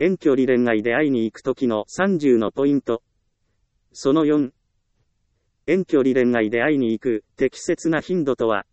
遠距離恋愛で会いに行くときの30のポイント。その4。遠距離恋愛で会いに行く適切な頻度とは。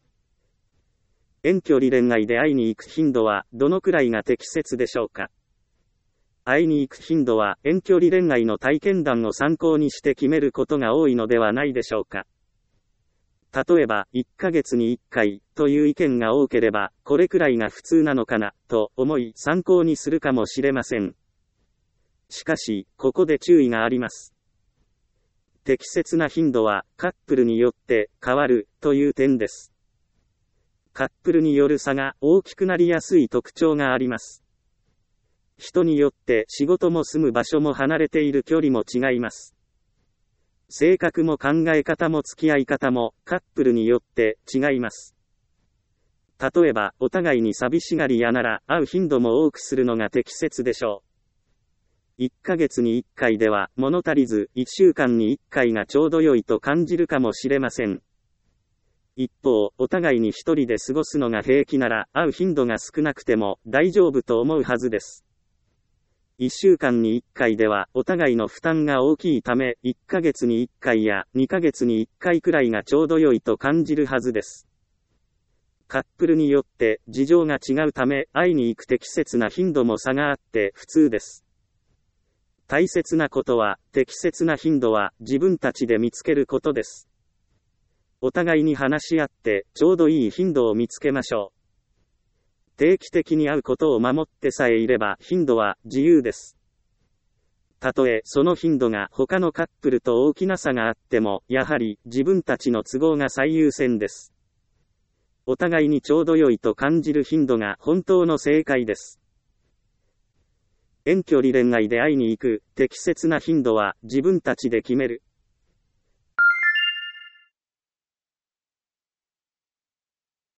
遠距離恋愛で会いに行く頻度はどのくらいが適切でしょうか。会いに行く頻度は遠距離恋愛の体験談を参考にして決めることが多いのではないでしょうか。例えば、1ヶ月に1回という意見が多ければ、これくらいが普通なのかなと思い参考にするかもしれません。しかし、ここで注意があります。適切な頻度はカップルによって変わるという点です。カップルによる差が大きくなりやすい特徴があります。人によって仕事も住む場所も離れている距離も違います。性格も考え方も付き合い方もカップルによって違います。例えば、お互いに寂しがり屋なら会う頻度も多くするのが適切でしょう。1ヶ月に1回では物足りず、1週間に1回がちょうど良いと感じるかもしれません。一方、お互いに一人で過ごすのが平気なら会う頻度が少なくても大丈夫と思うはずです。1週間に1回ではお互いの負担が大きいため、1ヶ月に1回や2ヶ月に1回くらいがちょうど良いと感じるはずです。カップルによって事情が違うため、会いに行く適切な頻度も差があって普通です。大切なことは、適切な頻度は自分たちで見つけることです。お互いに話し合ってちょうどいい頻度を見つけましょう。定期的に会うことを守ってさえいれば頻度は自由です。たとえその頻度が他のカップルと大きな差があっても、やはり自分たちの都合が最優先です。お互いにちょうど良いと感じる頻度が本当の正解です。遠距離恋愛で会いに行く適切な頻度は自分たちで決める。